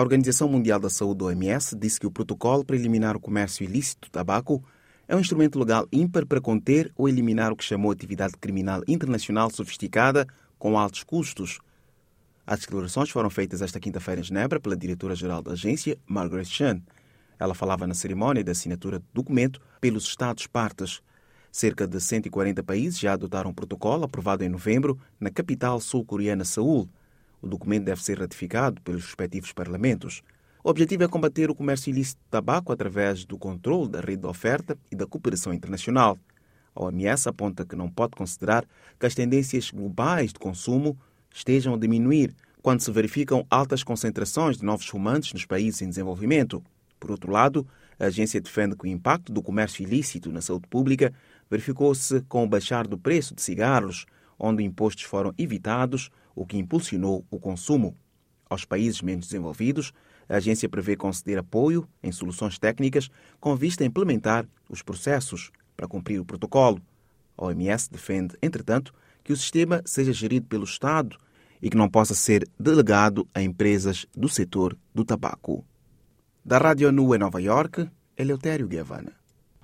A Organização Mundial da Saúde, OMS, disse que o protocolo para eliminar o comércio ilícito de tabaco é um instrumento legal ímpar para conter ou eliminar o que chamou atividade criminal internacional sofisticada com altos custos. As declarações foram feitas esta quinta-feira em Genebra pela diretora-geral da agência, Margaret Chan. Ela falava na cerimónia de assinatura do documento pelos Estados-partes. Cerca de 140 países já adotaram o protocolo aprovado em novembro na capital sul-coreana, Seul. O documento deve ser ratificado pelos respectivos parlamentos. O objetivo é combater o comércio ilícito de tabaco através do controle da rede de oferta e da cooperação internacional. A OMS aponta que não pode considerar que as tendências globais de consumo estejam a diminuir quando se verificam altas concentrações de novos fumantes nos países em desenvolvimento. Por outro lado, a agência defende que o impacto do comércio ilícito na saúde pública verificou-se com o baixar do preço de cigarros, onde impostos foram evitados, o que impulsionou o consumo. Aos países menos desenvolvidos, a agência prevê conceder apoio em soluções técnicas com vista a implementar os processos para cumprir o protocolo. A OMS defende, entretanto, que o sistema seja gerido pelo Estado e que não possa ser delegado a empresas do setor do tabaco. Da Rádio ONU em Nova Iorque, Eleutério Guevara.